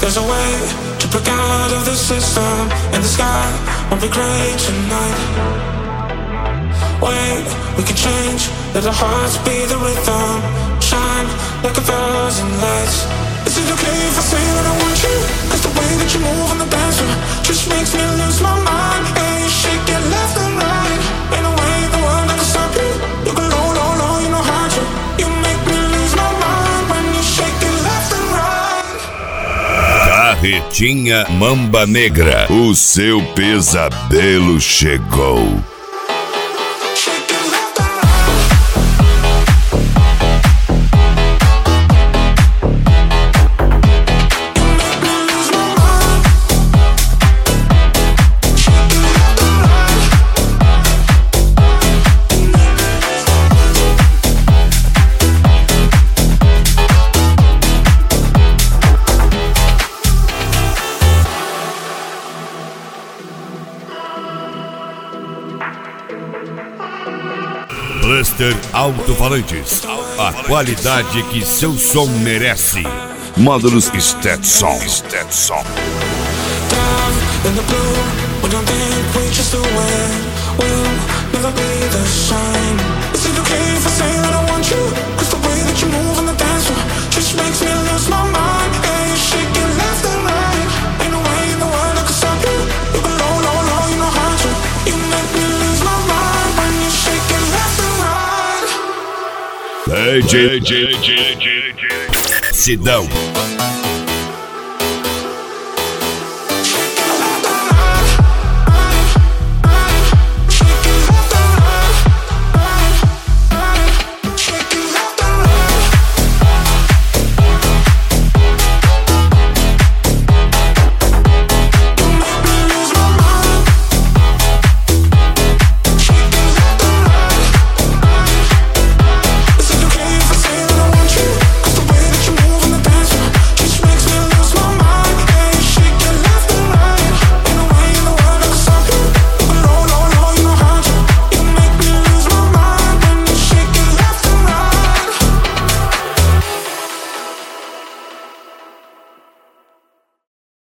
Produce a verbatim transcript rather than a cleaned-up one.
There's a way to break out of the system, and the sky won't be gray tonight. Wait, we can change, let our hearts be the rhythm. Shine like a thousand lights. Is it okay if I say that I want you? Cause the way that you move on the dance floor just makes me lose my mind. And you shake it left and right. Ain't no way in the world I can stop you. You go low, low, low, you know how to. You make me lose my mind when you shake it left and right. Carretinha Mamba Negra, o seu pesadelo chegou. Buster Alto-Falantes, a qualidade que seu som merece. Módulos Stetson. Stetson. In the blue, we don't think we just do it. We'll never be the same. Is it okay if I say that I want you? Cause the way that you move on the dance floor just makes me lose my mind. And you shake it left and right. Ain't no way in the world I can stop you. You go low, low, low, you know how to. You make me lose my mind when you shake it left and right. D J, D J, D J, Sidão.